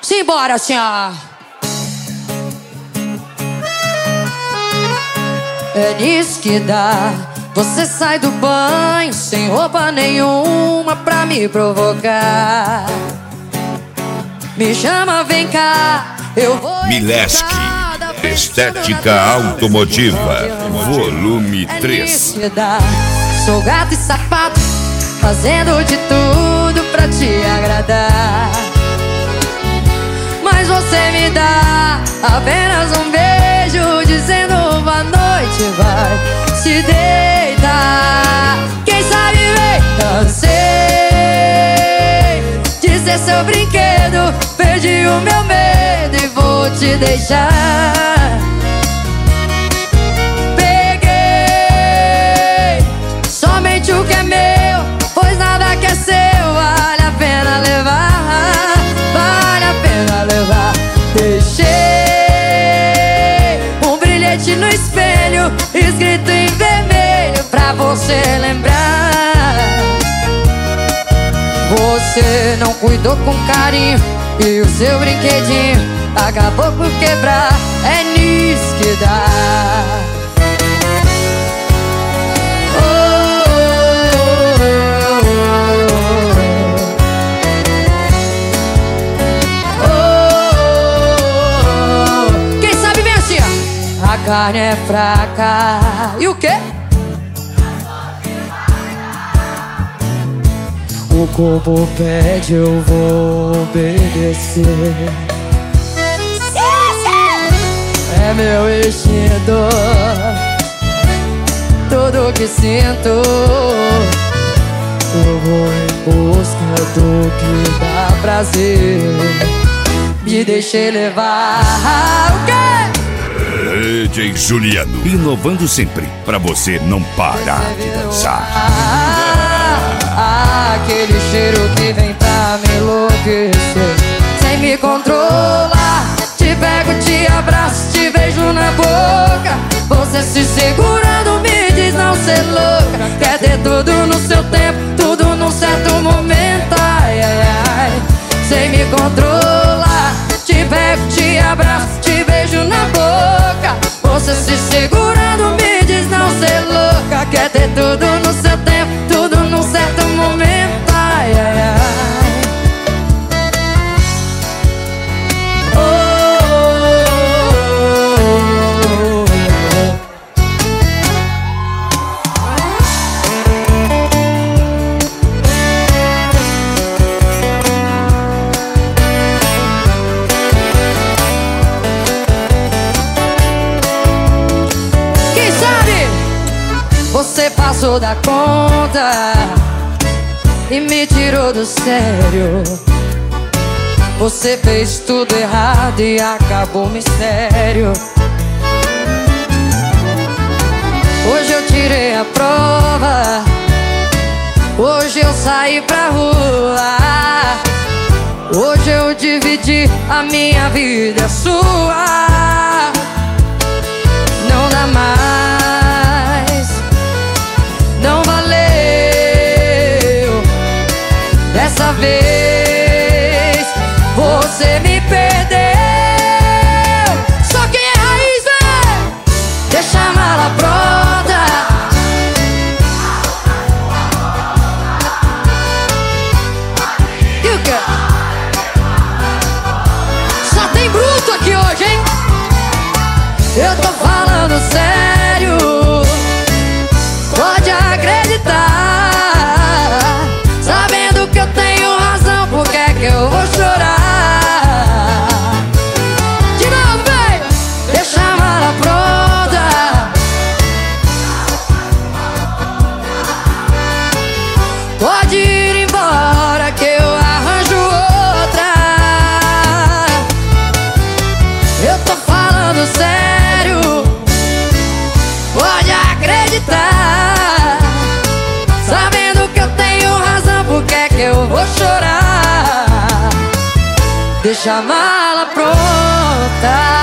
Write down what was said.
Simbora, assim, ó. É nisso que dá. Você sai do banho sem roupa nenhuma pra me provocar. Me chama, vem cá, eu vou. Mileski, Estética Automotiva, volume 3. Sou gato e sapato, fazendo de tudo pra te agradar. Mas você me dá apenas um beijo, dizendo boa noite, vai se deitar. Quem sabe vem, cansei de ser seu brinquedo, perdi o meu medo e vou te deixar. Peguei somente o que é meu, pois nada que é seu vale a pena levar, vale a pena levar. Deixei um brilhante no espelho, escrito em vermelho pra você lembrar. Você não cuidou com carinho e o seu brinquedinho acabou por quebrar. É nisso que dá. Quem sabe vem assim, ó. A carne é fraca. E o quê? O corpo pede, eu vou obedecer. É meu instinto, tudo que sinto. Eu vou em busca do que dá prazer. Me deixei levar. O quê? DJ Juliano, inovando sempre, pra você não parar de dançar. Aquele cheiro que vem pra me enlouquecer, sem me controlar. Te pego, te abraço, te beijo na boca. Você se segurando me diz não ser louca. Quer ter tudo no seu tempo, tudo num certo momento. Ai, ai, ai, sem me controlar. Te pego, te abraço, te beijo na boca. Você se segurando me diz não ser louca. Quer ter tudo no seu tempo, tudo num certo momento. Ai, ai, ai. Você passou da conta e me tirou do sério. Você fez tudo errado e acabou o mistério. Hoje eu tirei a prova, hoje eu saí pra rua. Hoje eu dividi a minha vida e a sua. Não dá mais, não valeu. Dessa vez você me perdeu. Só quem é raiz, vem, deixa a mala pronta. E o quê? Só tem bruto aqui hoje, hein? Eu tô falando sério, pode acreditar. Sabendo que eu tenho razão, por que é que eu vou chorar? De novo, vem, deixa a mala pronta. Pode ir embora que eu arranjo outra. Eu tô falando sério, pode acreditar. Sabendo que eu tenho razão, por que é que eu vou chorar? Deixa a mala pronta.